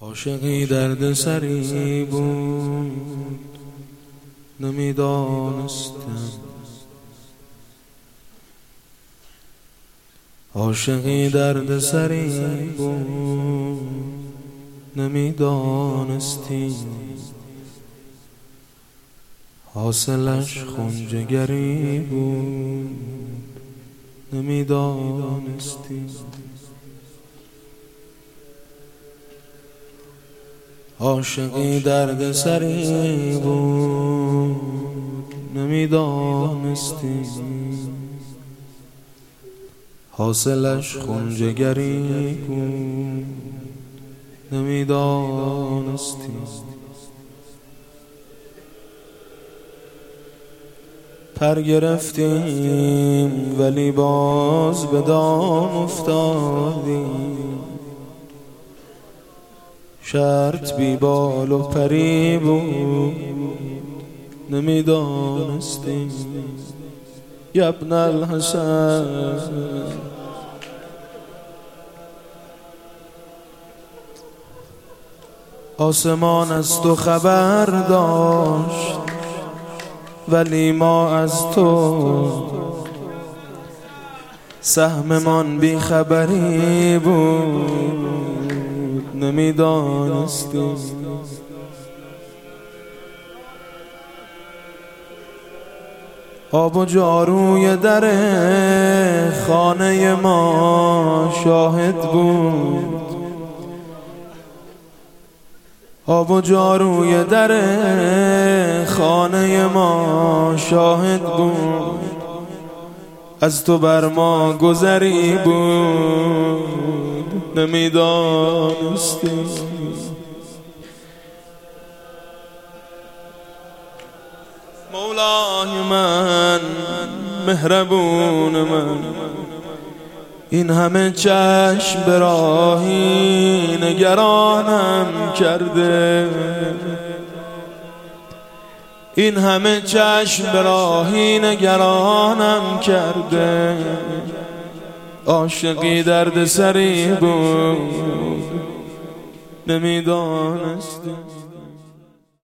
عاشقی درد سری بود نمیدانستم، عاشقی درد سری بود نمیدانستی، حاصلش خونجگری بود نمیدانستی. عاشقی درد سری بود نمیدانستی، حاصلش خونجگری بود نمیدانستی. پر گرفتیم ولی باز به دام افتادیم، شرط بی بال و پری بود نمیدانستیم. یا ابن الحسن آسمان از تو خبر داشت ولی ما از تو سهممان بی خبری بود نمیدانستیم. آب و جاروی در خانه ما شاهد بود، آب و جاروی در خانه ما شاهد بود، از تو بر ما گذری بود نمیدانستی. مولای من مهربون من، این همه چشم به راهی نگرانم کرده، این همه چشم به راهی نگرانم کرده. عاشقی درد سری بود نمیدانستی.